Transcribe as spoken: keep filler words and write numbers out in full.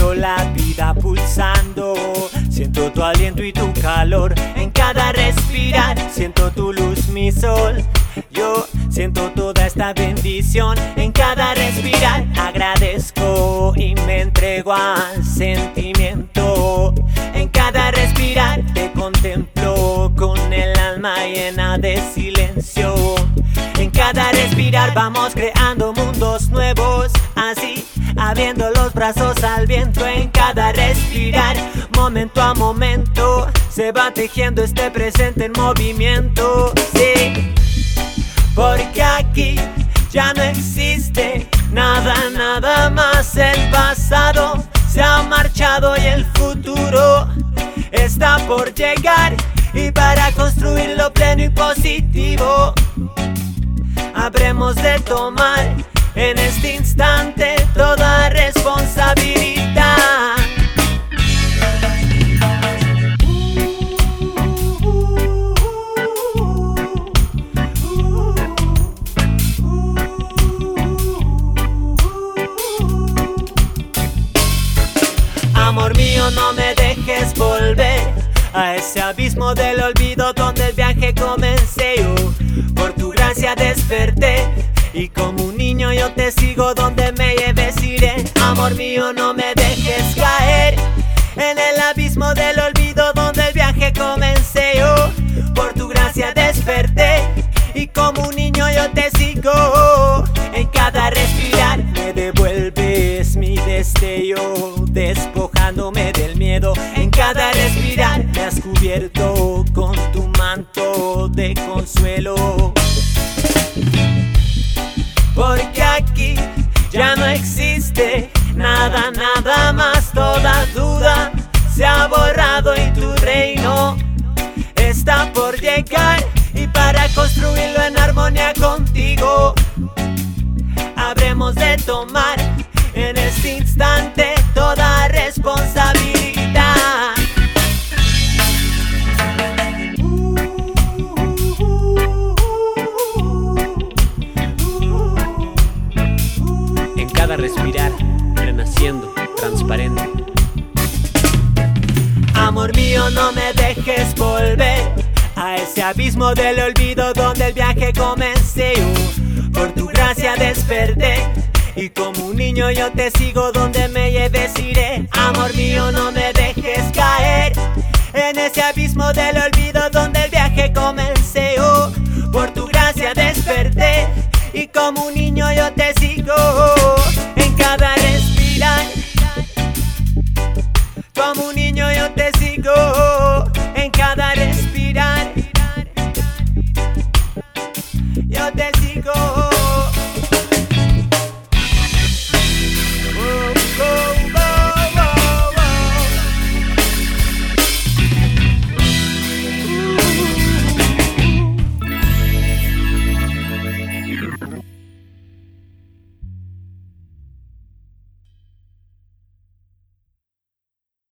Siento la vida pulsando, siento tu aliento y tu calor en cada respirar. Siento tu luz, mi sol. Yo siento toda esta bendición en cada respirar. Agradezco y me entrego al sentimiento. En cada respirar te contemplo con el alma llena de silencio. En cada respirar vamos creando mundos nuevos, así abriendo los brazos al viento. En cada respirar, momento a momento, se va tejiendo este presente en movimiento. Sí, porque aquí ya no existe nada, nada más. El pasado se ha marchado y el futuro está por llegar. Y para construirlo pleno y positivo, habremos de tomar en este instante toda responsabilidad. Amor mío, no me dejes volver a ese abismo del olvido donde el viaje comencé yo. Por tu gracia desperté y como un niño yo te sigo, donde me lleves iré. Amor mío, no me dejes caer en el abismo del olvido donde el viaje comencé yo. Por tu gracia desperté y como un niño yo te sigo. En cada respirar me devuelves mi destello, despojándome del miedo. En cada respirar me has cubierto con tu manto de consuelo. Porque aquí ya no existe nada, nada más. Toda duda se ha borrado y tu reino está por llegar. Y para construirlo en armonía contigo, habremos de tomar en este instante toda responsabilidad. En cada respirar, renaciendo, transparente. Amor mío, no me dejes volver a ese abismo del olvido donde el viaje comencé yo. Por tu gracia desperté y como un niño yo te sigo, donde me lleves iré.